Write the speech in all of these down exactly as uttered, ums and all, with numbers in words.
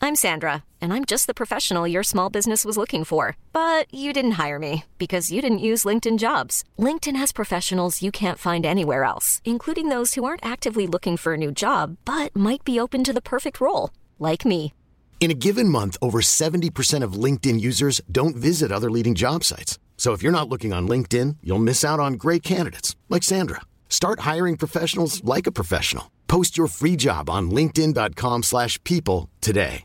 I'm Sandra, and I'm just the professional your small business was looking for. But you didn't hire me because you didn't use LinkedIn Jobs. LinkedIn has professionals you can't find anywhere else, including those who aren't actively looking for a new job, but might be open to the perfect role, like me. In a given month, over seventy percent of LinkedIn users don't visit other leading job sites. So if you're not looking on LinkedIn, you'll miss out on great candidates like Sandra. Start hiring professionals like a professional. Post your free job on linkedin.com slash people today.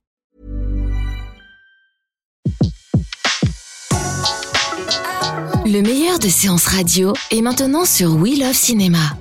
Le meilleur de séances radio est maintenant sur We Love Cinéma.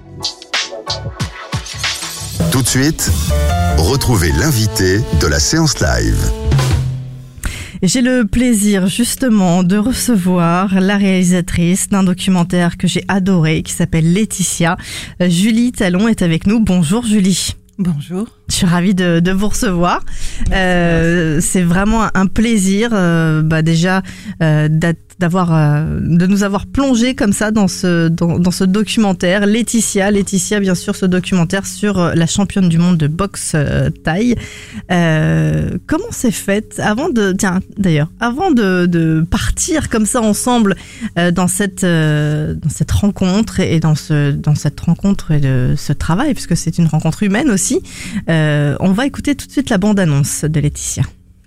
Tout de suite, retrouvez l'invité de la séance live. J'ai le plaisir justement de recevoir la réalisatrice d'un documentaire que j'ai adoré qui s'appelle Laetitia. Julie Talon est avec nous. Bonjour Julie. Bonjour. Je suis ravie de, de vous recevoir. Euh, c'est vraiment un plaisir euh, bah déjà euh, d'avoir euh, de nous avoir plongé comme ça dans ce dans, dans ce documentaire Laetitia. Laetitia, bien sûr, ce documentaire sur la championne du monde de boxe euh, thaï. Euh, comment c'est fait avant de tiens d'ailleurs avant de, de partir comme ça ensemble euh, dans cette euh, dans cette rencontre et dans ce dans cette rencontre et de ce travail, puisque c'est une rencontre humaine aussi. Euh, on va écouter tout de suite la bande-annonce de Laetitia.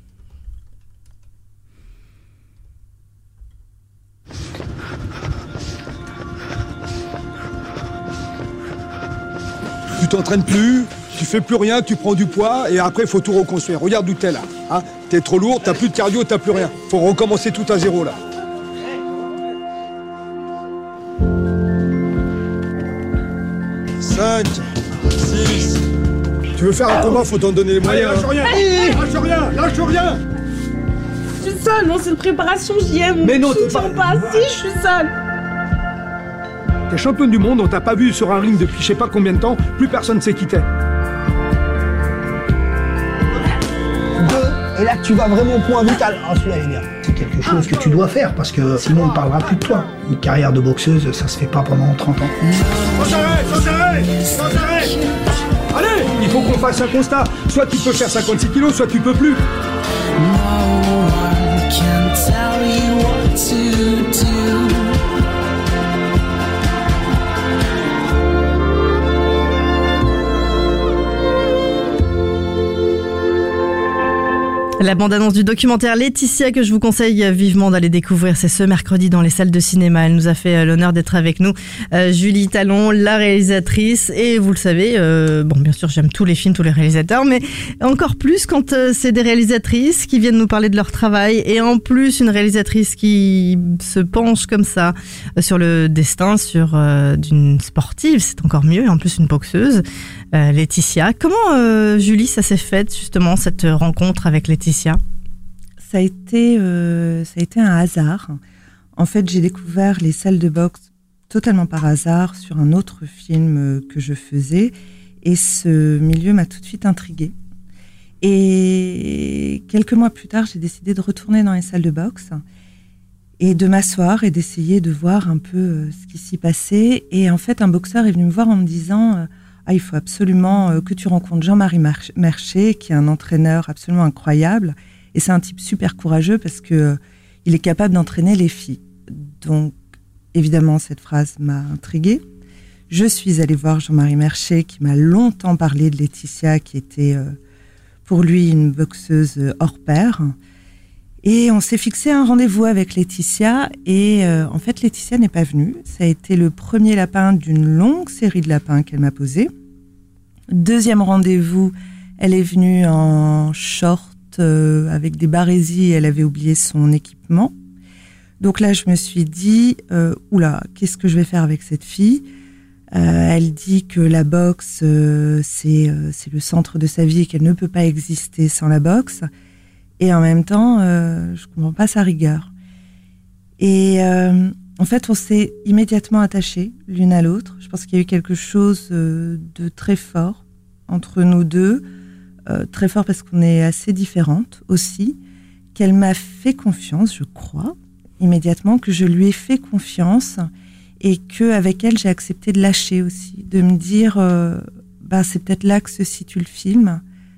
Tu t'entraînes plus, tu fais plus rien, tu prends du poids et après il faut tout reconstruire. Regarde d'où t'es là. Hein, t'es trop lourd, t'as plus de cardio, t'as plus rien. Faut recommencer tout à zéro là. cinq, six. Tu veux faire un combat, faut t'en donner les moyens. Allez, lâche rien, lâche rien, lâche rien. Je suis seule, non, c'est une préparation, j'y aime. Mais non, je t'es tiens pas... pas. Si, je suis seule. T'es championne du monde, on t'a pas vu sur un ring depuis je sais pas combien de temps, plus personne sait qui t'es. Deux, et là tu vas vraiment au point vital. Ah, celui-là il est bien. C'est quelque chose que tu dois faire parce que sinon on ne parlera plus de toi. Une carrière de boxeuse, ça se fait pas pendant trente ans. Sans arrêt, sans arrêt, sans arrêt. Allez, il faut qu'on fasse un constat. Soit tu peux faire cinquante-six kilos, soit tu peux plus. La bande-annonce du documentaire Laetitia que je vous conseille vivement d'aller découvrir, c'est ce mercredi dans les salles de cinéma. Elle nous a fait l'honneur d'être avec nous. Euh, Julie Talon, la réalisatrice, et vous le savez, euh, bon bien sûr j'aime tous les films, tous les réalisateurs, mais encore plus quand euh, c'est des réalisatrices qui viennent nous parler de leur travail, et en plus une réalisatrice qui se penche comme ça euh, sur le destin, sur euh, d'une sportive, c'est encore mieux, et en plus une boxeuse, euh, Laetitia. Comment euh, Julie, ça s'est fait justement cette rencontre avec Laetitia? Ça a été, euh, ça a été un hasard. En fait, j'ai découvert les salles de boxe totalement par hasard sur un autre film que je faisais, et ce milieu m'a tout de suite intriguée. Et quelques mois plus tard, j'ai décidé de retourner dans les salles de boxe et de m'asseoir et d'essayer de voir un peu ce qui s'y passait. Et en fait, un boxeur est venu me voir en me disant « Ah, il faut absolument que tu rencontres Jean-Marie Mercher, qui est un entraîneur absolument incroyable. Et c'est un type super courageux parce que euh, il est capable d'entraîner les filles. » Donc, évidemment, cette phrase m'a intriguée. Je suis allée voir Jean-Marie Mercher, qui m'a longtemps parlé de Laetitia, qui était euh, pour lui une boxeuse hors pair. Et on s'est fixé un rendez-vous avec Laetitia. Et euh, en fait, Laetitia n'est pas venue. Ça a été le premier lapin d'une longue série de lapins qu'elle m'a posé. Deuxième rendez-vous, elle est venue en short euh, avec des barésies. Elle avait oublié son équipement. Donc là, je me suis dit, euh, oula, qu'est-ce que je vais faire avec cette fille ? euh, Elle dit que la boxe, euh, c'est, euh, c'est le centre de sa vie et qu'elle ne peut pas exister sans la boxe. Et en même temps, euh, je comprends pas sa rigueur. Et euh, en fait, on s'est immédiatement attachés l'une à l'autre. Je pense qu'il y a eu quelque chose euh, de très fort entre nous deux. Euh, très fort parce qu'on est assez différentes aussi. Qu'elle m'a fait confiance, je crois, immédiatement, que je lui ai fait confiance et qu'avec elle, j'ai accepté de lâcher aussi. De me dire, euh, bah, c'est peut-être là que se situe le film.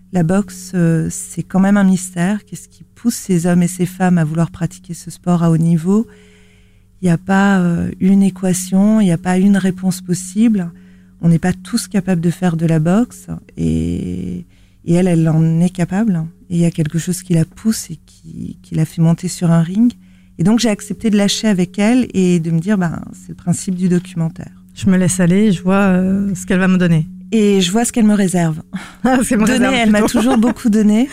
La boxe, euh, c'est quand même un mystère. Qu'est-ce qui pousse ces hommes et ces femmes à vouloir pratiquer ce sport à haut niveau ? Il n'y a pas euh, une équation, il n'y a pas une réponse possible. On n'est pas tous capables de faire de la boxe. Et, et elle, elle en est capable. Et il y a quelque chose qui la pousse et qui, qui la fait monter sur un ring. Et donc, j'ai accepté de lâcher avec elle et de me dire, ben, c'est le principe du documentaire. Je me laisse aller, je vois euh, ce qu'elle va me donner. Et je vois ce qu'elle me réserve. Ah, c'est me donner, réserve elle m'a plutôt. toujours beaucoup donné.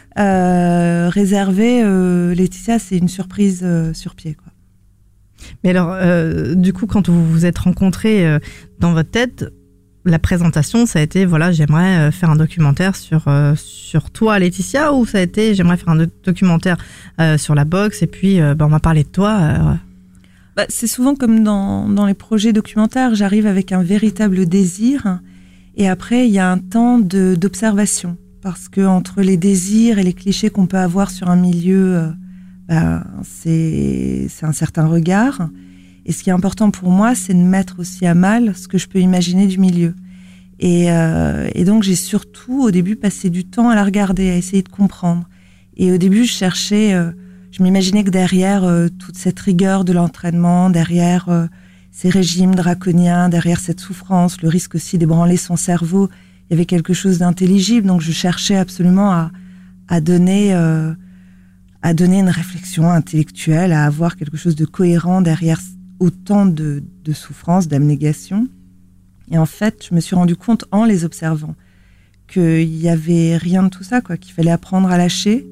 Euh, réserver, euh, Laetitia, c'est une surprise euh, sur pied, quoi. Mais alors, euh, du coup, quand vous vous êtes rencontrés euh, dans votre tête, la présentation, ça a été, voilà, j'aimerais euh, faire un documentaire sur, euh, sur toi, Laetitia, ou ça a été, j'aimerais faire un do- documentaire euh, sur la boxe, et puis euh, bah, on va parler de toi. Euh, Bah, c'est souvent comme dans, dans les projets documentaires, j'arrive avec un véritable désir et après il y a un temps de, d'observation parce que entre les désirs et les clichés qu'on peut avoir sur un milieu, euh, bah, c'est, c'est un certain regard. Et ce qui est important pour moi, c'est de mettre aussi à mal ce que je peux imaginer du milieu. Et, euh, et donc j'ai surtout au début passé du temps à la regarder, à essayer de comprendre. Et au début je cherchais... Euh, Je m'imaginais que derrière euh, toute cette rigueur de l'entraînement, derrière euh, ces régimes draconiens, derrière cette souffrance, le risque aussi d'ébranler son cerveau, il y avait quelque chose d'intelligible. Donc je cherchais absolument à, à donner, euh, à donner une réflexion intellectuelle, à avoir quelque chose de cohérent derrière autant de, de souffrance, d'abnégation. Et en fait, je me suis rendu compte en les observant qu'il y avait rien de tout ça, quoi, qu'il fallait apprendre à lâcher.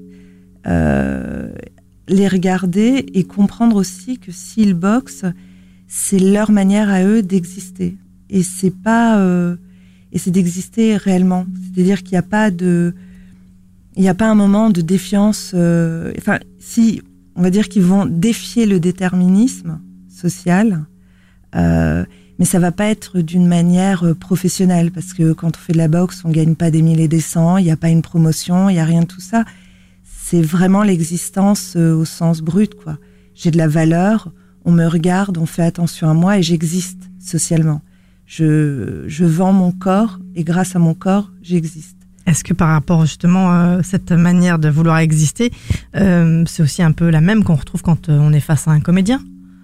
Euh, les regarder et comprendre aussi que s'ils boxent, c'est leur manière à eux d'exister. Et c'est pas, euh, et c'est d'exister réellement. C'est-à-dire qu'il n'y a pas de, il n'y a pas un moment de défiance, euh, enfin, si, on va dire qu'ils vont défier le déterminisme social, euh, mais ça va pas être d'une manière professionnelle, parce que quand on fait de la boxe, on gagne pas des mille et des cents, il n'y a pas une promotion, il n'y a rien de tout ça. C'est vraiment l'existence euh, au sens brut, quoi. J'ai de la valeur, on me regarde, on fait attention à moi et j'existe socialement. Je, je vends mon corps et grâce à mon corps, j'existe. Est-ce que par rapport justement à cette manière de vouloir exister, euh, c'est aussi un peu la même qu'on retrouve quand on est face à un comédien ?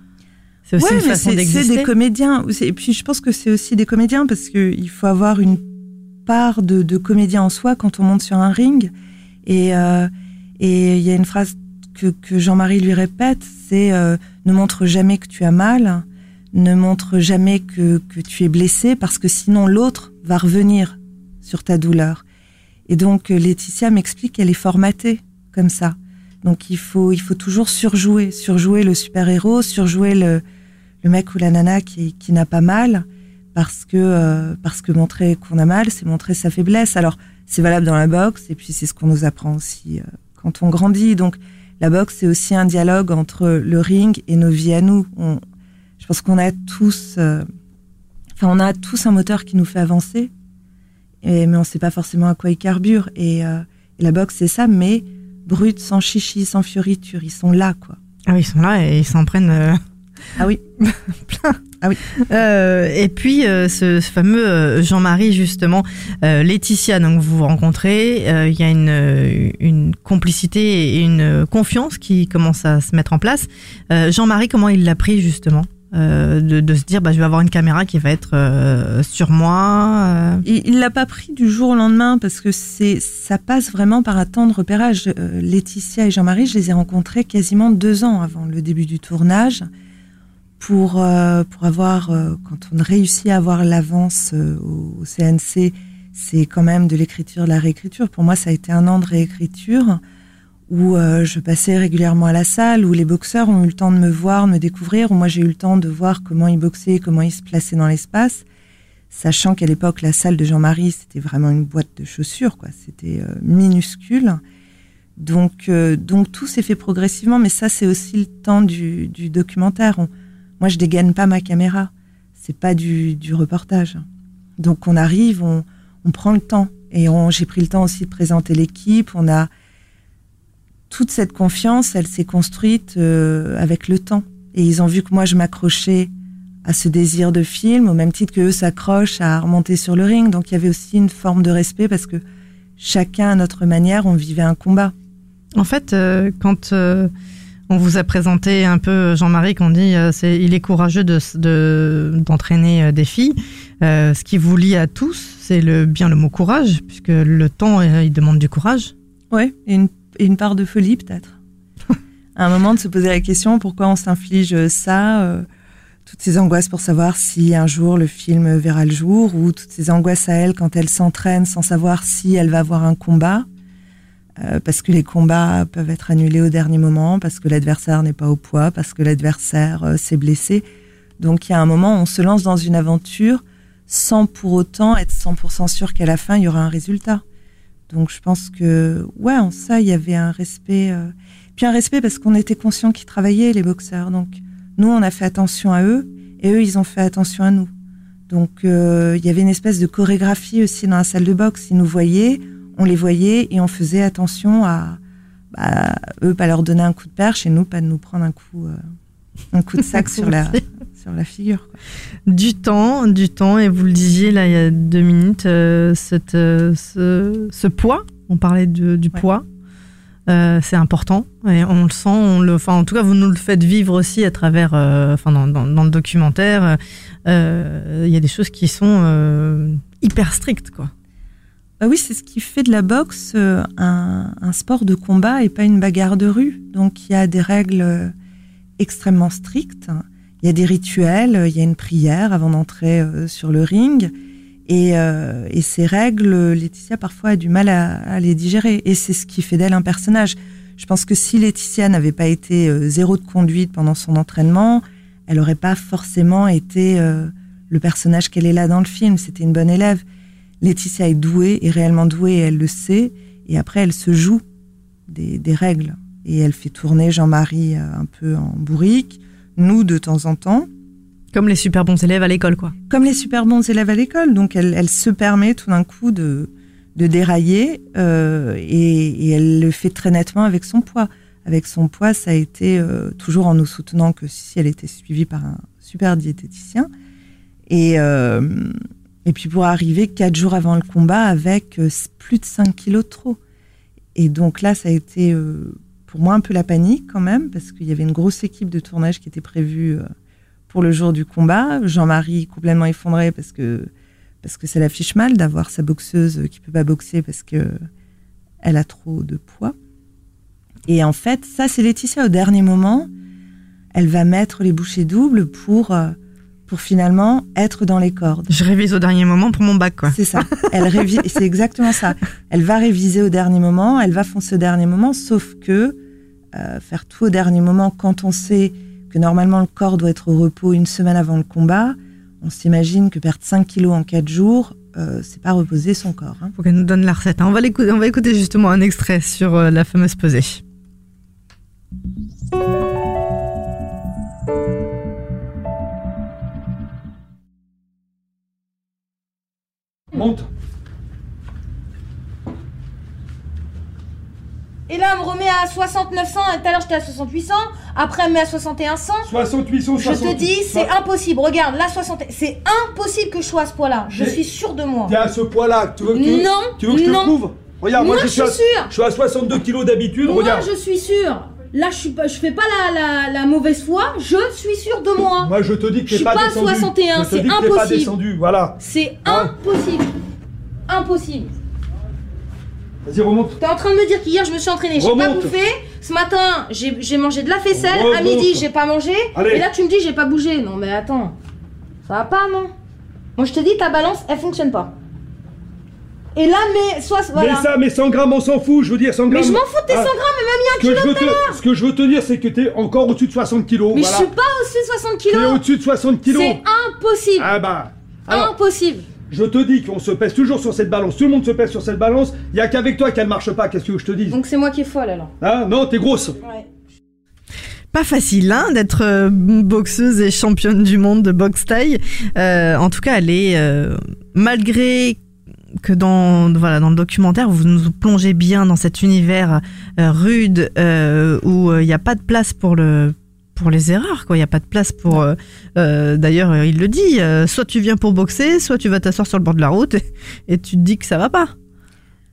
C'est aussi ouais, une mais façon c'est, d'exister. C'est des comédiens. Et puis je pense que c'est aussi des comédiens parce qu'il faut avoir une part de, de comédien en soi quand on monte sur un ring. Et... Euh, Et il y a une phrase que, que Jean-Marie lui répète, c'est euh, « Ne montre jamais que tu as mal, ne montre jamais que, que tu es blessé, parce que sinon l'autre va revenir sur ta douleur. » Et donc Laetitia m'explique qu'elle est formatée comme ça. Donc il faut, il faut toujours surjouer, surjouer le super-héros, surjouer le, le mec ou la nana qui, qui n'a pas mal, parce que, euh, parce que montrer qu'on a mal, c'est montrer sa faiblesse. Alors c'est valable dans la boxe, et puis c'est ce qu'on nous apprend aussi euh, quand on grandit. Donc, la boxe, c'est aussi un dialogue entre le ring et nos vies à nous. On, je pense qu'on a tous, euh, enfin, on a tous un moteur qui nous fait avancer, et, mais on ne sait pas forcément à quoi il carbure. Et, euh, et la boxe, c'est ça, mais brut, sans chichi, sans fioriture. Ils sont là, quoi. Ah oui, ils sont là et ils s'en prennent euh... ah oui, plein. Ah oui. Euh, et puis euh, ce, ce fameux euh, Jean-Marie justement, euh, Laetitia, donc vous vous rencontrez, il euh, y a une, une complicité et une confiance qui commence à se mettre en place. Euh, Jean-Marie, comment il l'a pris justement euh, de, de se dire bah je vais avoir une caméra qui va être euh, sur moi. Euh... Il, il l'a pas pris du jour au lendemain parce que c'est ça passe vraiment par un temps de repérage. Euh, Laetitia et Jean-Marie, je les ai rencontrés quasiment deux ans avant le début du tournage. Pour, euh, pour avoir, euh, quand on réussit à avoir l'avance euh, au, au C N C, c'est quand même de l'écriture, de la réécriture. Pour moi, ça a été un an de réécriture où euh, je passais régulièrement à la salle, où les boxeurs ont eu le temps de me voir, de me découvrir, où moi j'ai eu le temps de voir comment ils boxaient, comment ils se plaçaient dans l'espace, sachant qu'à l'époque, la salle de Jean-Marie, c'était vraiment une boîte de chaussures, quoi. C'était euh, minuscule. Donc, euh, donc tout s'est fait progressivement, mais ça, c'est aussi le temps du, du documentaire. On, Moi, je dégaine pas ma caméra. C'est pas du, du reportage. Donc, on arrive, on, on prend le temps. Et on, j'ai pris le temps aussi de présenter l'équipe. On a toute cette confiance, elle s'est construite euh, avec le temps. Et ils ont vu que moi, je m'accrochais à ce désir de film, au même titre qu'eux s'accrochent à remonter sur le ring. Donc, il y avait aussi une forme de respect parce que chacun à notre manière, on vivait un combat. En fait, euh, quand euh, on vous a présenté un peu Jean-Marie, qu'on dit euh, c'est, il est courageux de, de, d'entraîner euh, des filles, euh, ce qui vous lie à tous, c'est le, bien le mot courage, puisque le temps, euh, il demande du courage. Ouais, et une, et une part de folie peut-être. À un moment de se poser la question, pourquoi on s'inflige ça euh, toutes ces angoisses pour savoir si un jour le film verra le jour, ou toutes ces angoisses à elle quand elle s'entraîne sans savoir si elle va avoir un combat, euh, parce que les combats peuvent être annulés au dernier moment, parce que l'adversaire n'est pas au poids, parce que l'adversaire euh, s'est blessé. Donc il y a un moment où on se lance dans une aventure sans pour autant être cent pour cent sûr qu'à la fin il y aura un résultat. Donc je pense que, ouais, en ça il y avait un respect, euh... puis un respect parce qu'on était conscients qu'ils travaillaient, les boxeurs. Donc nous, on a fait attention à eux, et eux, ils ont fait attention à nous. Donc, euh, il y avait une espèce de chorégraphie aussi dans la salle de boxe. Ils nous voyaient, on les voyait, et on faisait attention à, bah, eux, pas leur donner un coup de perche, et nous, pas de nous prendre un coup, euh, un coup de sac sur la, sur la figure, quoi. Du temps, du temps, et vous le disiez là, il y a deux minutes, euh, cette, euh, ce, ce poids, on parlait de, du ouais. poids. Euh, c'est important et on le sent, on le, enfin en tout cas vous nous le faites vivre aussi à travers, euh, enfin dans, dans, dans le documentaire, il euh, y a des choses qui sont euh, hyper strictes, quoi. Bah oui, c'est ce qui fait de la boxe euh, un, un sport de combat et pas une bagarre de rue. Donc il y a des règles extrêmement strictes, il y a des rituels, il y a une prière avant d'entrer euh, sur le ring. Et, euh, et ces règles, Laetitia parfois a du mal à, à les digérer. Et c'est ce qui fait d'elle un personnage. Je pense que si Laetitia n'avait pas été euh, zéro de conduite pendant son entraînement, elle n'aurait pas forcément été euh, le personnage qu'elle est là dans le film. C'était une bonne élève. Laetitia est douée, est réellement douée, et elle le sait. Et après, elle se joue des, des règles. Et elle fait tourner Jean-Marie euh, un peu en bourrique, nous de temps en temps. Comme les super bons élèves à l'école, quoi. Comme les super bons élèves à l'école. Donc, elle, elle se permet tout d'un coup de, de dérailler euh, et, et elle le fait très nettement avec son poids. Avec son poids, ça a été euh, toujours en nous soutenant que si elle était suivie par un super diététicien. Et, euh, et puis pour arriver quatre jours avant le combat avec euh, plus de cinq kilos de trop. Et donc là, ça a été euh, pour moi un peu la panique quand même, parce qu'il y avait une grosse équipe de tournage qui était prévue euh, pour le jour du combat. Jean-Marie complètement effondré parce que, parce que ça l'affiche mal d'avoir sa boxeuse qui peut pas boxer parce que elle a trop de poids. Et en fait, ça, c'est Laetitia au dernier moment. Elle va mettre les bouchées doubles pour, euh, pour finalement être dans les cordes. Je révise au dernier moment pour mon bac, quoi. C'est ça. Elle révise, c'est exactement ça. Elle va réviser au dernier moment, elle va foncer au dernier moment, sauf que euh, faire tout au dernier moment quand on sait que normalement le corps doit être au repos une semaine avant le combat, on s'imagine que perdre cinq kilos en quatre jours, euh, c'est pas reposer son corps. Hein. Faut qu'elle nous donne la recette. Hein. On va l'écouter, on va écouter justement un extrait sur euh, la fameuse pesée. Monte. Et là, elle me remet à soixante-neuf cents, et tout à l'heure j'étais à soixante-huit cents, après elle me met à soixante et un cents. soixante-huit cents, Je te dis, c'est impossible. Regarde, là, soixante, c'est impossible que je sois à ce poids-là. Je suis sûre de moi. T'es à ce poids-là. Tu veux, tu veux, non, tu veux que je te non. prouve? Regarde, moi, moi je, je suis, suis à, sûre. je suis à soixante-deux kilos d'habitude. Moi, regarde. je suis sûre. Là, je suis pas, je fais pas la, la, la mauvaise foi. Je suis sûre de moi. Moi, je te dis que t'es je pas, pas descendu. soixante et un, je te c'est dis que impossible. T'es pas descendu, voilà. C'est hein? impossible. Impossible. Vas-y, remonte. T'es en train de me dire qu'hier je me suis entraînée, j'ai pas bouffé. Ce matin, j'ai, j'ai mangé de la faisselle. Remonte. À midi, j'ai pas mangé. Allez. Et là, tu me dis j'ai pas bougé. Non, mais attends. Ça va pas, non? Moi, je te dis, ta balance, elle fonctionne pas. Et là, mais soit voilà. Mais ça, mais cent grammes, on s'en fout. Je veux dire, cent grammes. Mais je m'en fous de tes ah. cent grammes, mais même il y a un kilo tout à l'heure. Ce que je veux te dire, c'est que t'es encore au-dessus de soixante kilos. Mais voilà. je suis pas au-dessus de soixante kilos. T'es au-dessus de soixante kilos. C'est impossible. Ah bah. Alors, impossible. Je te dis qu'on se pèse toujours sur cette balance. Tout le monde se pèse sur cette balance. Il y a qu'avec toi qu'elle marche pas. Qu'est-ce que je te dis? Donc c'est moi qui est folle alors. Ah non, t'es grosse. Ouais. Pas facile hein, d'être euh, boxeuse et championne du monde de boxe thaï. Euh, en tout cas, elle est euh, malgré que dans voilà dans le documentaire vous nous plongez bien dans cet univers euh, rude euh, où il euh, n'y a pas de place pour le pour les erreurs, quoi. Il n'y a pas de place pour... Euh, euh, d'ailleurs, il le dit, euh, soit tu viens pour boxer, soit tu vas t'asseoir sur le bord de la route et, et tu te dis que ça va pas.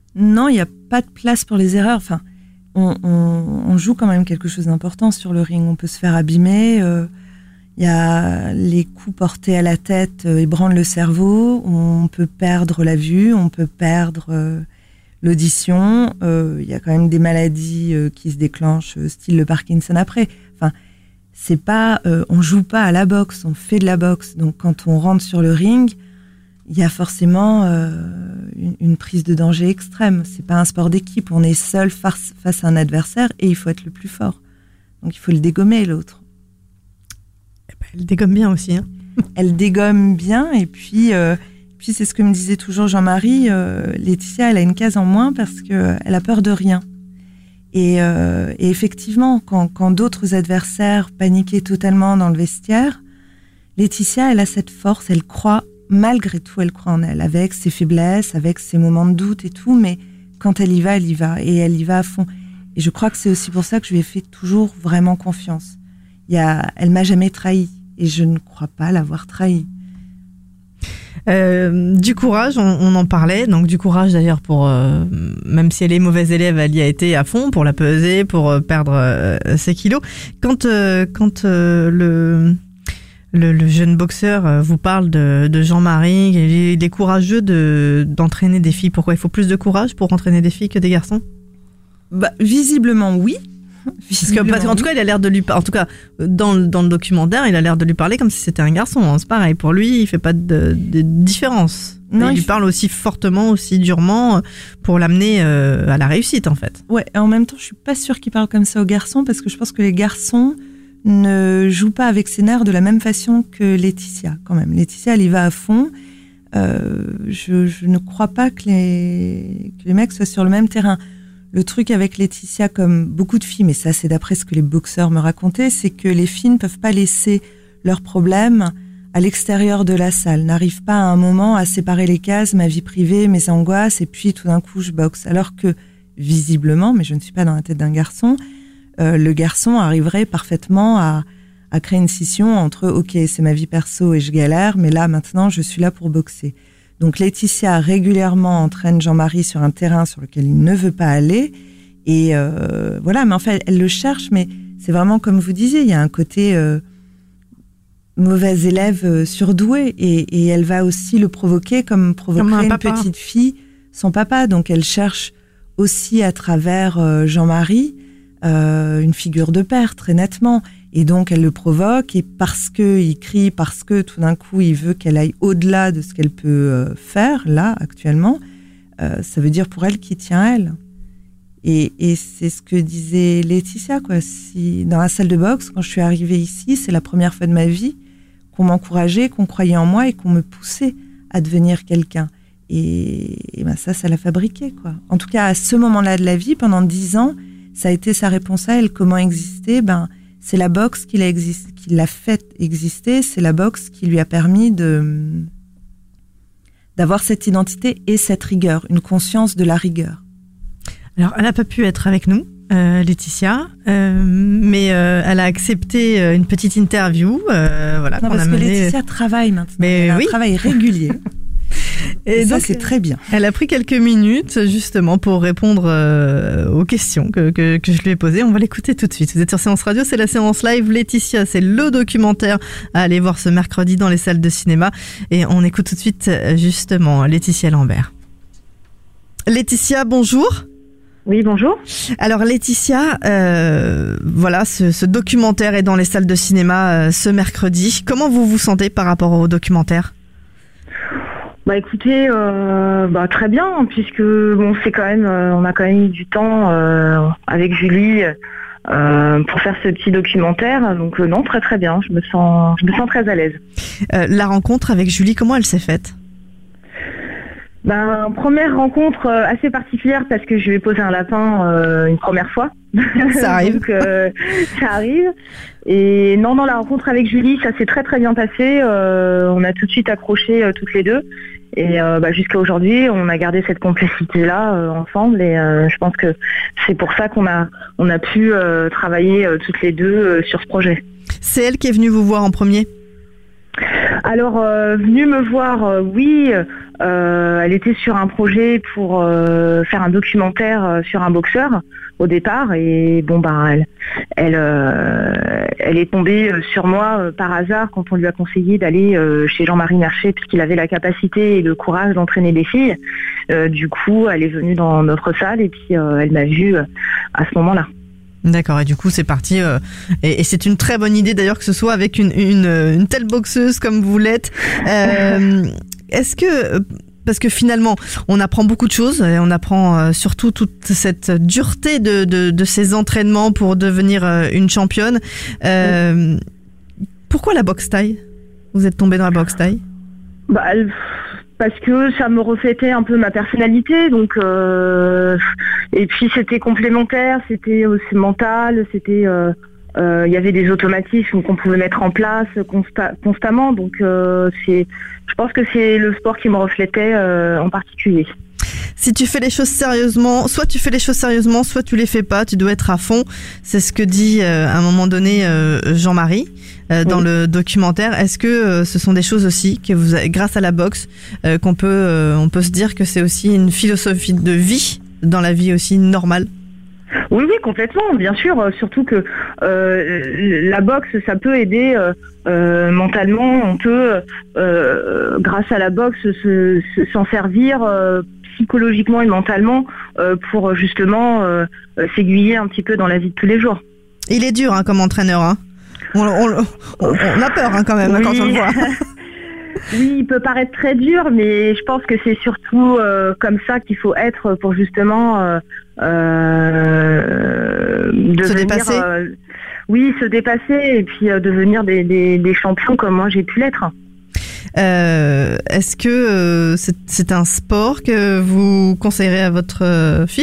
Non, il n'y a pas de place pour les erreurs. Enfin, on, on, on joue quand même quelque chose d'important sur le ring. On peut se faire abîmer. Il euh, y a les coups portés à la tête euh, ébranlent le cerveau. On peut perdre la vue. On peut perdre euh, l'audition. Il euh, y a quand même des maladies euh, qui se déclenchent, euh, style le Parkinson après. Enfin, c'est pas, euh, on joue pas à la boxe. On fait de la boxe. Donc, quand on rentre sur le ring, il y a forcément euh, une, une prise de danger extrême. C'est pas un sport d'équipe. On est seul face, face à un adversaire et il faut être le plus fort. Donc il faut le dégommer, l'autre. Eh ben, elle dégomme bien aussi. Hein. Elle dégomme bien et puis, euh, puis c'est ce que me disait toujours Jean-Marie. Euh, Laetitia, elle a une case en moins parce qu'elle a peur de rien. Et, euh, et effectivement, quand, quand d'autres adversaires paniquaient totalement dans le vestiaire, Laetitia, elle a cette force, elle croit. Malgré tout, elle croit en elle, avec ses faiblesses, avec ses moments de doute et tout, mais quand elle y va, elle y va, et elle y va à fond. Et je crois que c'est aussi pour ça que je lui ai fait toujours vraiment confiance. Il y a, elle m'a jamais trahi, et je ne crois pas l'avoir trahi. Euh, du courage, on, on en parlait, donc du courage d'ailleurs pour, euh, même si elle est mauvaise élève, elle y a été à fond pour la peser, pour euh, perdre euh, ses kilos. Quand, euh, quand euh, le... Le, le jeune boxeur vous parle de, de Jean-Marie, il est, il est courageux de, d'entraîner des filles. Pourquoi il faut plus de courage pour entraîner des filles que des garçons ? Bah, visiblement, oui. Visiblement, parce que, parce qu'en tout cas, il a l'air de lui par... en tout cas, dans, dans le documentaire, il a l'air de lui parler comme si c'était un garçon. Hein. C'est pareil, pour lui, il fait pas de, de différence. Non, il, il lui f... parle aussi fortement, aussi durement pour l'amener euh, à la réussite, en fait. Ouais, et en même temps, je suis pas sûre qu'il parle comme ça aux garçons, parce que je pense que les garçons ne joue pas avec ses nerfs de la même façon que Laetitia, quand même. Laetitia, elle y va à fond. Euh, je, je ne crois pas que les, que les mecs soient sur le même terrain. Le truc avec Laetitia, comme beaucoup de filles, mais ça c'est d'après ce que les boxeurs me racontaient, c'est que les filles ne peuvent pas laisser leurs problèmes à l'extérieur de la salle, n'arrivent pas à un moment à séparer les cases, ma vie privée, mes angoisses, et puis tout d'un coup je boxe. Alors que, visiblement, mais je ne suis pas dans la tête d'un garçon, Euh, le garçon arriverait parfaitement à, à créer une scission entre « ok, c'est ma vie perso et je galère, mais là, maintenant, je suis là pour boxer ». Donc Laetitia régulièrement entraîne Jean-Marie sur un terrain sur lequel il ne veut pas aller. Et euh, voilà, mais en fait, elle le cherche, mais c'est vraiment comme vous disiez, il y a un côté euh, mauvais élève euh, surdoué. Et, et elle va aussi le provoquer comme provoquerait comme une papa. Petite fille son papa. Donc elle cherche aussi à travers euh, Jean-Marie Euh, une figure de père, très nettement. Et donc, elle le provoque, et parce qu'il crie, parce que tout d'un coup, il veut qu'elle aille au-delà de ce qu'elle peut euh, faire, là, actuellement, euh, ça veut dire pour elle qu'il tient à elle. Et, et c'est ce que disait Laetitia, quoi. Si, dans la salle de boxe, quand je suis arrivée ici, c'est la première fois de ma vie qu'on m'encourageait, qu'on croyait en moi et qu'on me poussait à devenir quelqu'un. Et, et ben ça, ça l'a fabriqué, quoi. En tout cas, à ce moment-là de la vie, pendant dix ans, ça a été sa réponse à elle. Comment exister ? Ben, c'est la boxe qui l'a, exist... qui l'a fait exister. C'est la boxe qui lui a permis de... d'avoir cette identité et cette rigueur, une conscience de la rigueur. Alors, elle n'a pas pu être avec nous, euh, Laetitia, euh, mais euh, elle a accepté une petite interview. Euh, voilà, non, qu'on parce a que menée... Laetitia travaille maintenant. Mais elle a oui. un travail régulier. Et, et ça, donc, c'est très bien. Elle a pris quelques minutes, justement, pour répondre euh, aux questions que, que, que je lui ai posées. On va l'écouter tout de suite. Vous êtes sur Séance Radio, c'est la séance live. Laetitia, c'est le documentaire à aller voir ce mercredi dans les salles de cinéma. Et on écoute tout de suite, justement, Laetitia Lambert. Laetitia, bonjour. Oui, bonjour. Alors Laetitia, euh, voilà, ce, ce documentaire est dans les salles de cinéma euh, ce mercredi. Comment vous vous sentez par rapport au documentaire ? Bah écoutez, euh, bah très bien, puisque bon, c'est quand même, euh, on a quand même eu du temps euh, avec Julie euh, pour faire ce petit documentaire. Donc euh, non, très très bien. Je me sens, je me sens très à l'aise. Euh, la rencontre avec Julie, comment elle s'est faite ? Ben, première rencontre euh, assez particulière parce que je lui ai posé un lapin euh, une première fois. Ça arrive. Donc, euh, ça arrive. Et non, non, la rencontre avec Julie, ça s'est très très bien passé. Euh, on a tout de suite accroché euh, toutes les deux. Et euh, bah, jusqu'à aujourd'hui, on a gardé cette complicité-là euh, ensemble. Et euh, je pense que c'est pour ça qu'on a, on a pu euh, travailler euh, toutes les deux euh, sur ce projet. C'est elle qui est venue vous voir en premier ? Alors, euh, venue me voir, euh, oui. Euh, elle était sur un projet pour euh, faire un documentaire euh, sur un boxeur au départ, et bon bah elle, elle, euh, elle est tombée sur moi euh, par hasard quand on lui a conseillé d'aller euh, chez Jean-Marie Mercier puisqu'il avait la capacité et le courage d'entraîner des filles. Euh, du coup, elle est venue dans notre salle et puis euh, elle m'a vue euh, à ce moment-là. D'accord, et du coup c'est parti, euh, et, et c'est une très bonne idée d'ailleurs que ce soit avec une, une, une telle boxeuse comme vous l'êtes. Euh, est-ce que, parce que finalement on apprend beaucoup de choses, et on apprend euh, surtout toute cette dureté de, de, de ces entraînements pour devenir euh, une championne. Euh, pourquoi la boxe thaï ? Vous êtes tombée dans la boxe thaï ? Bah, parce que ça me reflétait un peu ma personnalité, donc euh, et puis c'était complémentaire, c'était aussi mental, c'était euh, euh, il y avait des automatismes qu'on pouvait mettre en place consta- constamment, donc euh, c'est, je pense que c'est le sport qui me reflétait euh, en particulier. Si tu fais les choses sérieusement, soit tu fais les choses sérieusement, soit tu les fais pas, tu dois être à fond. C'est ce que dit euh, à un moment donné euh, Jean-Marie euh, dans oui. le documentaire. Est-ce que euh, ce sont des choses aussi que vous avez, grâce à la boxe, euh, qu'on peut, euh, on peut se dire que c'est aussi une philosophie de vie dans la vie aussi normale? Oui, oui, complètement, bien sûr. Euh, surtout que euh, la boxe, ça peut aider euh, euh, mentalement. On peut, euh, grâce à la boxe, se, se, s'en servir euh, psychologiquement et mentalement euh, pour justement euh, s'aiguiller un petit peu dans la vie de tous les jours. Il est dur hein, comme entraîneur. Hein. On, on, on, on a peur hein, quand même oui. quand on le voit. Oui, il peut paraître très dur, mais je pense que c'est surtout euh, comme ça qu'il faut être pour justement euh, euh, devenir, se dépasser. Euh, oui, se dépasser et puis euh, devenir des, des, des champions comme moi j'ai pu l'être. Euh, est-ce que euh, c'est, c'est un sport que vous conseillerez à votre euh, fils ?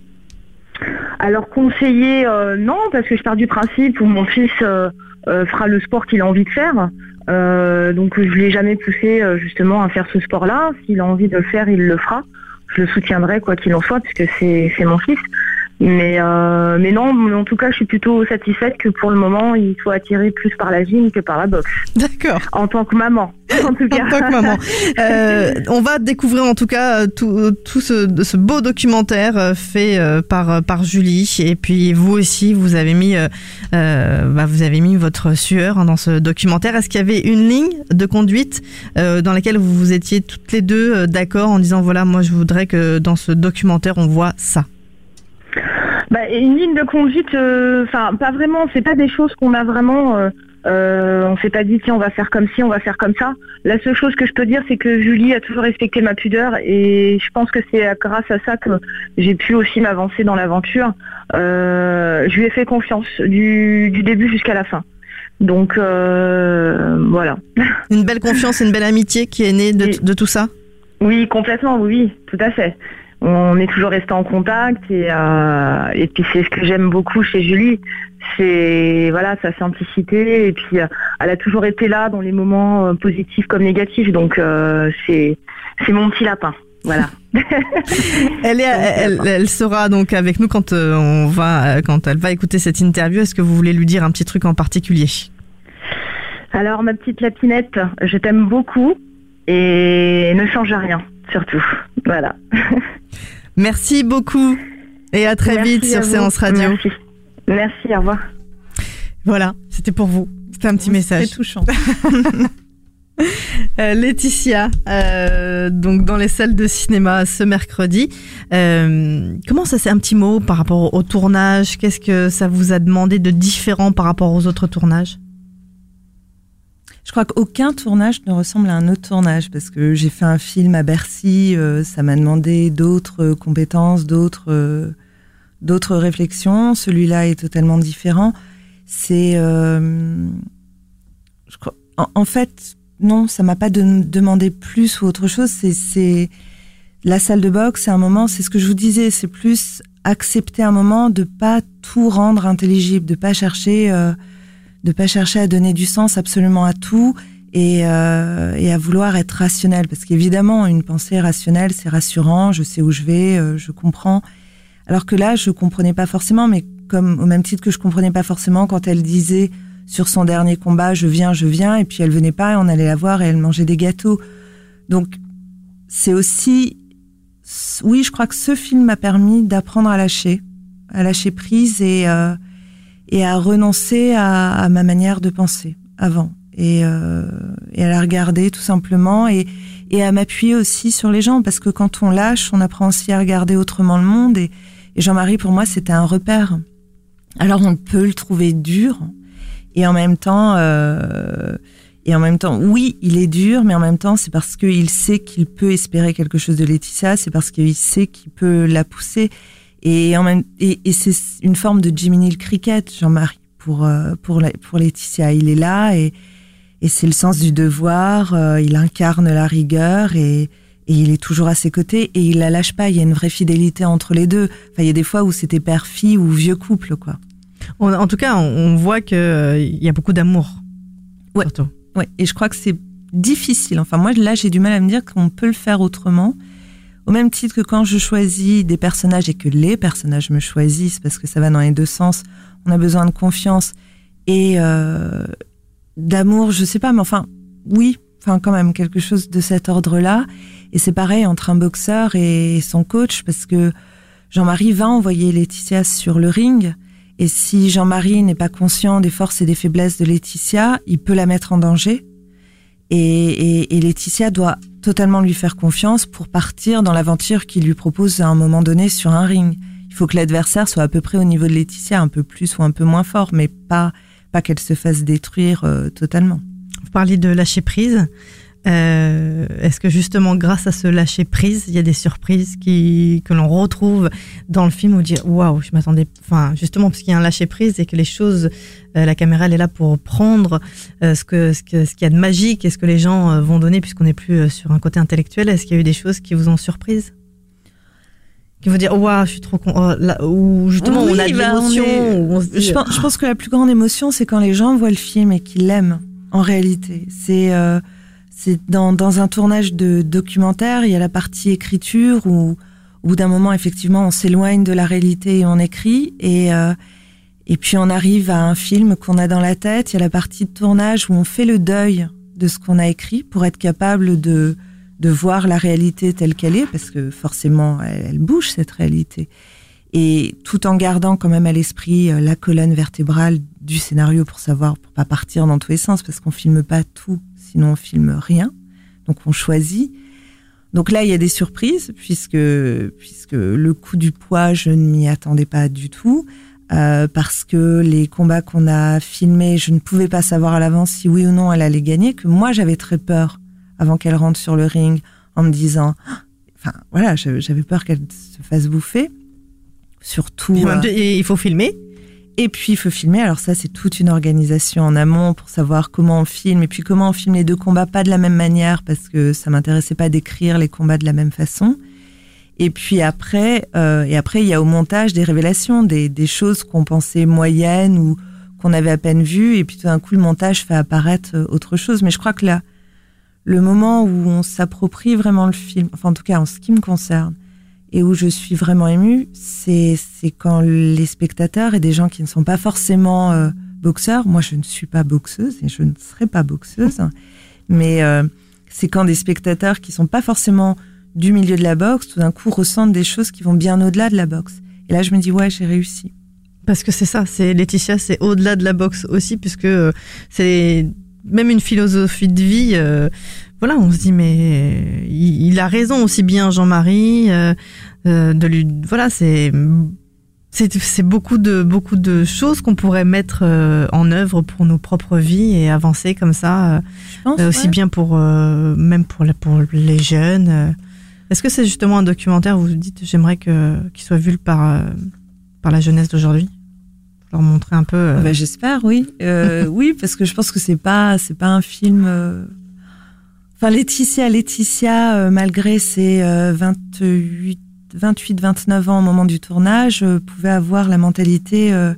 Alors conseiller, euh, non, parce que je pars du principe où mon fils euh, euh, fera le sport qu'il a envie de faire. Euh, donc je l'ai jamais poussé euh, justement à faire ce sport-là. S'il a envie de le faire, il le fera. Je le soutiendrai quoi qu'il en soit, puisque c'est, c'est mon fils. Mais euh, mais non, en tout cas, je suis plutôt satisfaite que pour le moment, il soit attiré plus par la gym que par la boxe. D'accord. En tant que maman, en tout cas. En tant que maman. Euh, on va découvrir en tout cas tout, tout ce, ce beau documentaire fait par par Julie. Et puis vous aussi, vous avez mis euh, bah, vous avez mis votre sueur dans ce documentaire. Est-ce qu'il y avait une ligne de conduite euh, dans laquelle vous vous étiez toutes les deux d'accord en disant voilà, moi je voudrais que dans ce documentaire on voit ça? Bah, une ligne de conduite, enfin euh, pas vraiment. C'est pas des choses qu'on a vraiment. Euh, euh, on s'est pas dit tiens on va faire comme ci, on va faire comme ça. La seule chose que je peux dire c'est que Julie a toujours respecté ma pudeur et je pense que c'est grâce à ça que j'ai pu aussi m'avancer dans l'aventure. Euh, je lui ai fait confiance du, du début jusqu'à la fin. Donc euh, voilà. Une belle confiance et une belle amitié qui est née de, de tout ça. Oui, complètement, oui, tout à fait. On est toujours resté en contact et, euh, et puis c'est ce que j'aime beaucoup chez Julie, c'est voilà sa simplicité et puis euh, elle a toujours été là dans les moments euh, positifs comme négatifs, donc euh, c'est c'est mon petit lapin, voilà. elle est, elle, elle sera donc avec nous quand euh, on va quand elle va écouter cette interview. Est-ce que vous voulez lui dire un petit truc en particulier? Alors ma petite lapinette, je t'aime beaucoup et ne change rien. Surtout, voilà. Merci beaucoup et à très Merci vite sur vous. Séance Radio. Merci. Merci, au revoir. Voilà, c'était pour vous. C'était un petit oui, message. C'est touchant. euh, Laetitia, euh, donc dans les salles de cinéma ce mercredi. Euh, comment ça, c'est un petit mot par rapport au tournage? Qu'est-ce que ça vous a demandé de différent par rapport aux autres tournages? Je crois qu'aucun tournage ne ressemble à un autre tournage parce que j'ai fait un film à Bercy, euh, ça m'a demandé d'autres compétences, d'autres euh, d'autres réflexions. Celui-là est totalement différent. C'est, euh, je crois, en, en fait, non, ça m'a pas de, demandé plus ou autre chose. C'est, c'est la salle de boxe, c'est un moment, c'est ce que je vous disais, c'est plus accepter un moment de pas tout rendre intelligible, de pas chercher. Euh, de pas chercher à donner du sens absolument à tout et, euh, et à vouloir être rationnel. Parce qu'évidemment, une pensée rationnelle, c'est rassurant, je sais où je vais, euh, je comprends. Alors que là, je comprenais pas forcément, mais comme au même titre que je comprenais pas forcément quand elle disait sur son dernier combat, je viens, je viens, et puis elle venait pas et on allait la voir et elle mangeait des gâteaux. Donc, c'est aussi, oui, je crois que ce film m'a permis d'apprendre à lâcher, à lâcher prise et euh, et à renoncer à, à ma manière de penser avant et euh, et à la regarder tout simplement et et à m'appuyer aussi sur les gens parce que quand on lâche, on apprend aussi à regarder autrement le monde et, et Jean-Marie pour moi c'était un repère. Alors on peut le trouver dur et en même temps euh, et en même temps oui il est dur mais en même temps c'est parce qu'il sait qu'il peut espérer quelque chose de Laetitia, c'est parce qu'il sait qu'il peut la pousser et en même et, et c'est une forme de Jiminy le Cricket Jean-Marie pour euh, pour la, pour Laetitia, il est là et et c'est le sens du devoir, euh, il incarne la rigueur et, et il est toujours à ses côtés et il la lâche pas, il y a une vraie fidélité entre les deux. Enfin, il y a des fois où c'était père-fille ou vieux couple, quoi. On, en tout cas, on, on voit qu'il euh, y a beaucoup d'amour. Ouais, surtout. Ouais, et je crois que c'est difficile. Enfin, moi, là, j'ai du mal à me dire qu'on peut le faire autrement. Au même titre que quand je choisis des personnages et que les personnages me choisissent, parce que ça va dans les deux sens, on a besoin de confiance et... Euh, d'amour, je sais pas, mais enfin, oui, enfin quand même quelque chose de cet ordre-là. Et c'est pareil entre un boxeur et son coach, parce que Jean-Marie va envoyer Laetitia sur le ring, et si Jean-Marie n'est pas conscient des forces et des faiblesses de Laetitia, il peut la mettre en danger. Et, et, et Laetitia doit totalement lui faire confiance pour partir dans l'aventure qu'il lui propose à un moment donné sur un ring. Il faut que l'adversaire soit à peu près au niveau de Laetitia, un peu plus ou un peu moins fort, mais pas... pas qu'elle se fasse détruire euh, totalement. Vous parliez de lâcher prise. Euh, est-ce que justement, grâce à ce lâcher prise, il y a des surprises qui que l'on retrouve dans le film où dire waouh, je m'attendais. Enfin, justement parce qu'il y a un lâcher prise et que les choses, euh, la caméra elle est là pour prendre euh, ce que ce que ce qu'il y a de magique et ce que les gens euh, vont donner puisqu'on n'est plus euh, sur un côté intellectuel. Est-ce qu'il y a eu des choses qui vous ont surprise? Qui vont dire waouh, je suis trop con. Oh, là, ou justement oui, on a de bah, l'émotion. est... On se dit... je, pense, je pense que la plus grande émotion, c'est quand les gens voient le film et qu'ils l'aiment. En réalité, c'est euh, c'est dans dans un tournage de documentaire, il y a la partie écriture où au bout d'un moment, effectivement, on s'éloigne de la réalité et on écrit et euh, et puis on arrive à un film qu'on a dans la tête. Il y a la partie de tournage où on fait le deuil de ce qu'on a écrit pour être capable de de voir la réalité telle qu'elle est, parce que forcément, elle, elle bouge, cette réalité. Et tout en gardant quand même à l'esprit la colonne vertébrale du scénario pour savoir, pour pas partir dans tous les sens, parce qu'on filme pas tout, sinon on filme rien. Donc on choisit. Donc là, il y a des surprises, puisque, puisque le coup du poids, je ne m'y attendais pas du tout, euh, parce que les combats qu'on a filmés, je ne pouvais pas savoir à l'avance si oui ou non elle allait gagner, que moi j'avais très peur avant qu'elle rentre sur le ring, en me disant, enfin voilà, j'avais peur qu'elle se fasse bouffer. Surtout, euh, il faut filmer. Et puis il faut filmer. Alors ça, c'est toute une organisation en amont pour savoir comment on filme et puis comment on filme les deux combats, pas de la même manière parce que ça m'intéressait pas d'écrire les combats de la même façon. Et puis après, euh, et après il y a au montage des révélations, des, des choses qu'on pensait moyennes ou qu'on avait à peine vues, et puis tout d'un coup le montage fait apparaître autre chose. Mais je crois que là, le moment où on s'approprie vraiment le film, enfin en tout cas en ce qui me concerne, et où je suis vraiment émue, c'est c'est quand les spectateurs et des gens qui ne sont pas forcément euh, boxeurs, moi je ne suis pas boxeuse et je ne serai pas boxeuse, mais euh, c'est quand des spectateurs qui sont pas forcément du milieu de la boxe, tout d'un coup ressentent des choses qui vont bien au-delà de la boxe. Et là je me dis ouais, j'ai réussi. Parce que c'est ça, c'est Laetitia, c'est au-delà de la boxe aussi, puisque euh, c'est même une philosophie de vie. Euh, voilà, on se dit mais il, il a raison aussi bien Jean-Marie. Euh, euh, de lui, voilà, c'est c'est c'est beaucoup de beaucoup de choses qu'on pourrait mettre euh, en œuvre pour nos propres vies et avancer comme ça. Euh, pense, euh, aussi ouais. bien pour euh, même pour la, pour les jeunes. Euh. Est-ce que c'est justement un documentaire où vous vous dites j'aimerais que qu'il soit vu par euh, par la jeunesse d'aujourd'hui? Leur montrer un peu. Euh... Bah, j'espère, oui, euh, oui, parce que je pense que c'est pas, c'est pas un film. Euh... Enfin, Laetitia, Laetitia, euh, malgré ses euh, vingt-huit, vingt-huit, vingt-neuf ans au moment du tournage, euh, pouvait avoir la mentalité euh,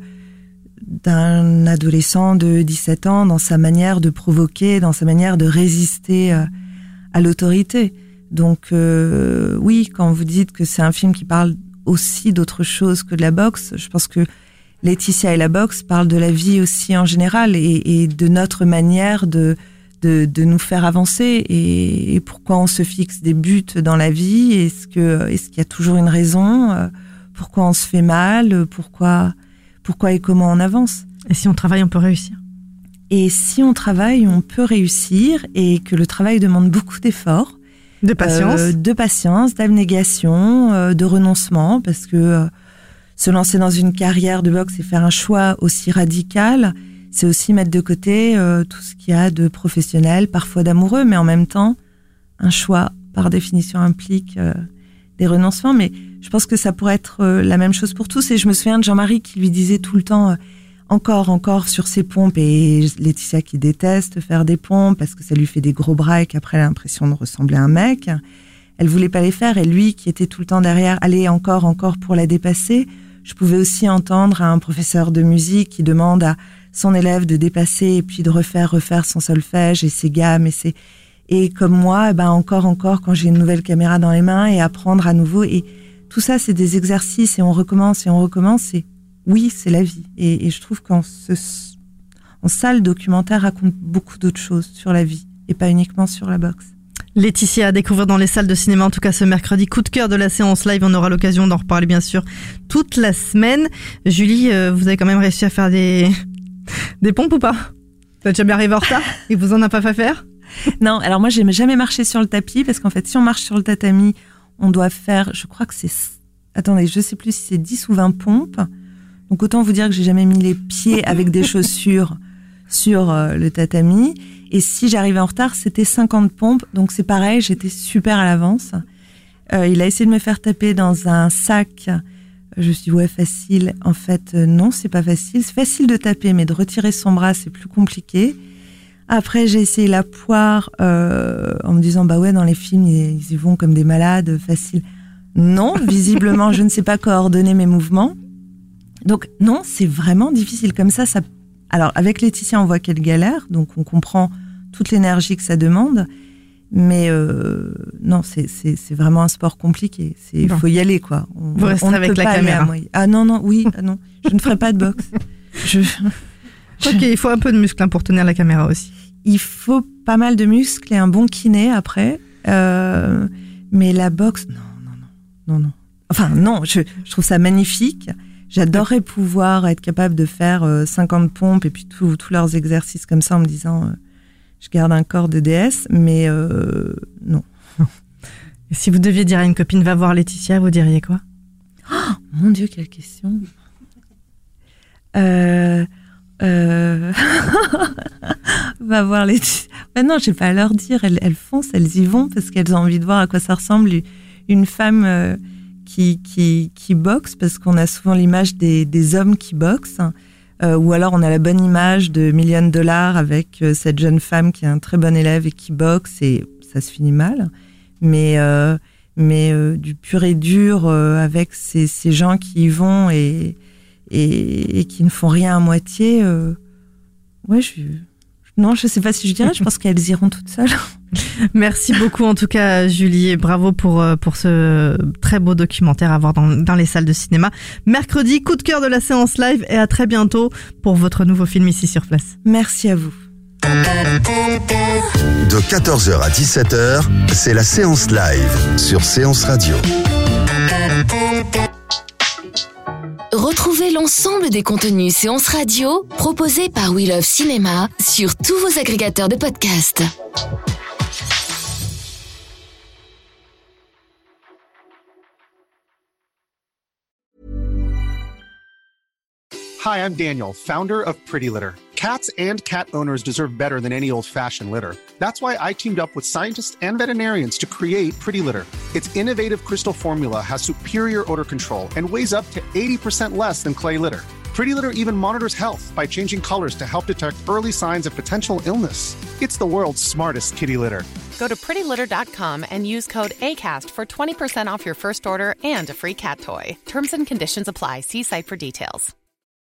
d'un adolescent de dix-sept ans dans sa manière de provoquer, dans sa manière de résister euh, à l'autorité. Donc, euh, oui, quand vous dites que c'est un film qui parle aussi d'autre chose que de la boxe, je pense que Laetitia et la boxe parlent de la vie aussi en général et, et de notre manière de, de, de nous faire avancer et, et pourquoi on se fixe des buts dans la vie. Est-ce que, est-ce qu'il y a toujours une raison? Pourquoi on se fait mal? Pourquoi, pourquoi et comment on avance? Et si on travaille, on peut réussir? Et si on travaille, on peut réussir, et que le travail demande beaucoup d'efforts. De patience. Euh, de patience, d'abnégation, euh, de renoncement, parce que euh, se lancer dans une carrière de boxe et faire un choix aussi radical, c'est aussi mettre de côté euh, tout ce qu'il y a de professionnel, parfois d'amoureux, mais en même temps, un choix, par définition, implique euh, des renoncements. Mais je pense que ça pourrait être euh, la même chose pour tous. Et je me souviens de Jean-Marie qui lui disait tout le temps... Euh, encore, encore sur ses pompes, et Laetitia qui déteste faire des pompes parce que ça lui fait des gros bras et qu'après elle a l'impression de ressembler à un mec. Elle voulait pas les faire, et lui qui était tout le temps derrière, allez, encore, encore pour la dépasser. Je pouvais aussi entendre un professeur de musique qui demande à son élève de dépasser et puis de refaire, refaire son solfège et ses gammes et ses... Et comme moi, ben encore, encore quand j'ai une nouvelle caméra dans les mains, et apprendre à nouveau. Et tout ça, c'est des exercices, et on recommence et on recommence, et oui, c'est la vie. Et, et je trouve qu'en ce, en ça, le documentaire raconte beaucoup d'autres choses sur la vie et pas uniquement sur la boxe. Laetitia à découvrir dans les salles de cinéma, en tout cas ce mercredi. Coup de cœur de la séance live, on aura l'occasion d'en reparler bien sûr toute la semaine. Julie, euh, vous avez quand même réussi à faire des, des pompes ou pas? Vous êtes jamais arrivé en retard et vous en avez pas fait faire? Non, alors moi j'ai jamais marché sur le tapis, parce qu'en fait si on marche sur le tatami, on doit faire, je crois que c'est, attendez, je sais plus si c'est dix ou vingt pompes. Donc autant vous dire que j'ai jamais mis les pieds avec des chaussures sur euh, le tatami. Et si j'arrivais en retard, c'était cinquante pompes. Donc c'est pareil, j'étais super à l'avance. Euh, il a essayé de me faire taper dans un sac. Je me suis dit, ouais, facile. En fait, euh, non, c'est pas facile. C'est facile de taper, mais de retirer son bras, c'est plus compliqué. Après, j'ai essayé la poire euh, en me disant, bah ouais, dans les films, ils, ils y vont comme des malades, facile. Non, visiblement, je ne sais pas coordonner mes mouvements. Donc non, c'est vraiment difficile comme ça, ça. Alors avec Laetitia, on voit qu'elle galère, donc on comprend toute l'énergie que ça demande. Mais euh, non, c'est c'est c'est vraiment un sport compliqué. C'est il faut y aller quoi. On, Vous resterez on ne avec peut la pas caméra. Ah non non oui ah non, je ne ferai pas de boxe. Je... Ok, il faut un peu de muscle hein, pour tenir la caméra aussi. Il faut pas mal de muscles et un bon kiné après. Euh, mais la boxe, non non non non non. Enfin non, je je trouve ça magnifique. J'adorerais pouvoir être capable de faire euh, cinquante pompes et puis tous leurs exercices comme ça en me disant euh, je garde un corps de déesse, mais euh, non. Et si vous deviez dire à une copine va voir Laetitia, vous diriez quoi? Oh, mon Dieu, quelle question. Euh, euh... va voir Laetitia. Ben non, j'ai pas à leur dire. Elles, elles foncent, elles y vont parce qu'elles ont envie de voir à quoi ça ressemble une femme. Euh, Qui, qui, qui boxe, parce qu'on a souvent l'image des, des hommes qui boxent, euh, ou alors on a la bonne image de Million Dollars avec euh, cette jeune femme qui est un très bon élève et qui boxe, et ça se finit mal. Mais, euh, mais euh, du pur et dur euh, avec ces, ces gens qui y vont et, et, et qui ne font rien à moitié, euh, ouais, je, non, je sais pas si je dirais, je pense qu'elles iront toutes seules. Merci beaucoup en tout cas Julie, et bravo pour, pour ce très beau documentaire à voir dans, dans les salles de cinéma. Mercredi, coup de cœur de la séance live, et à très bientôt pour votre nouveau film ici sur place. Merci à vous. De quatorze heures à dix-sept heures, c'est la séance live sur Séance Radio. Retrouvez l'ensemble des contenus Séance Radio proposés par We Love Cinéma sur tous vos agrégateurs de podcasts. Hi, I'm Daniel, founder of Pretty Litter. Cats and cat owners deserve better than any old-fashioned litter. That's why I teamed up with scientists and veterinarians to create Pretty Litter. Its innovative crystal formula has superior odor control and weighs up to eighty percent less than clay litter. Pretty Litter even monitors health by changing colors to help detect early signs of potential illness. It's the world's smartest kitty litter. Go to pretty litter dot com and use code ACAST for twenty percent off your first order and a free cat toy. Terms and conditions apply. See site for details.